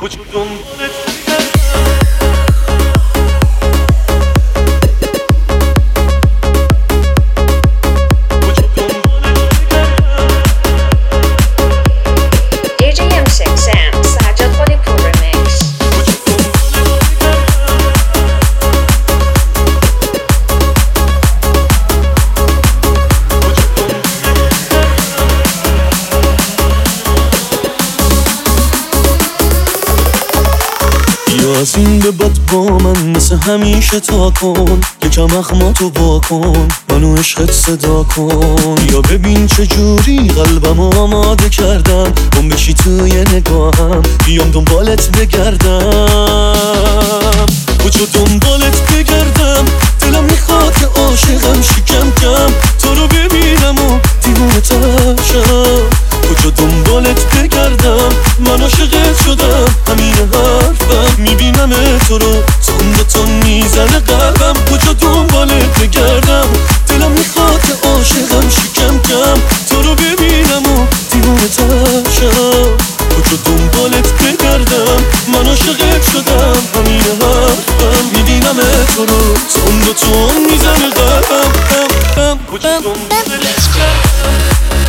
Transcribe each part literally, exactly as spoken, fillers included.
کجا دنبالت از این به بعد با من مثل همیشه تا کن یکم اخماتو با کن منو عشقت صدا کن یا ببین چجوری قلبمو آماده کردم گم بشی توی نگاهم بیام دنبالت بگردم کجا دنبالت بگردم دلم میخواد که عاشقم شکم کم تو رو ببینم و دیوونه ترشم کجا دنبالت بگردم من عاشقت شدم همین حرفم میبینم تو رو تون به تون میزنه قلبم کجا دنبالت بگردم دلم میخواد که عاشقم شکم کم تو رو ببینم و دیوونه ترشم کجا دنبالت بگردم من عاشقت شدم همین حرفم میبینم تو رو تون به تون میزنه قلبم کجا دنبالت بگردم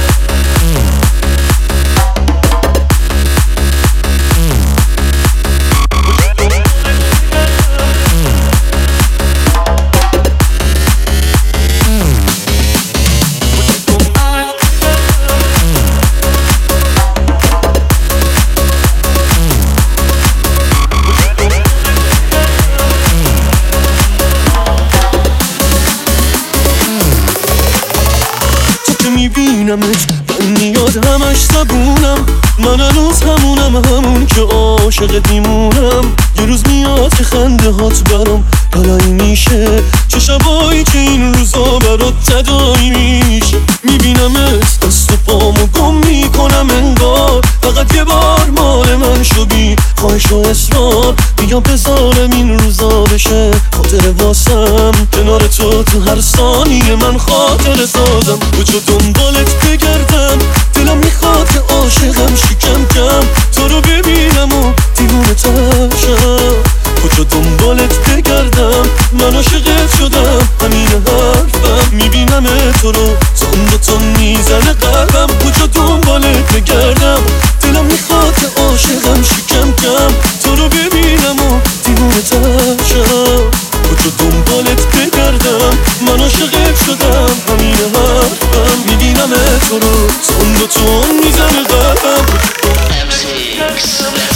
میبینمت من میاد همش زبونم من هنوز همونم همون که عاشقت میمونم یه روز میاد که خنده هات برام بلایی میشه چه شبایی که این روزا برات تدایی میشه میبینمت دست و پامو گم میکنم انگار فقط یه بار مال من شو بی خواهش و اصرار بیا بذارم این روزا بشه خاطر واسم کنار تو تو هر ثانیه من خاطر سازم کجا دنبالت بگردم دلم میخواد که عاشقم شکم کم تو رو ببینم و دیوونه ترشم کجا دنبالت بگردم من عاشقت شدم همین حرفم میبینم تو رو تون به تون میزنه قلبم کجا دنبالت بگردم دلم میخواد که عاشقم شکم کم تو رو ببینم و دیوونه ترشم کجا دنبالت بگردم من عاشقت شدم همین حرفم میبینم تو رو تون به تون میزنه قلبم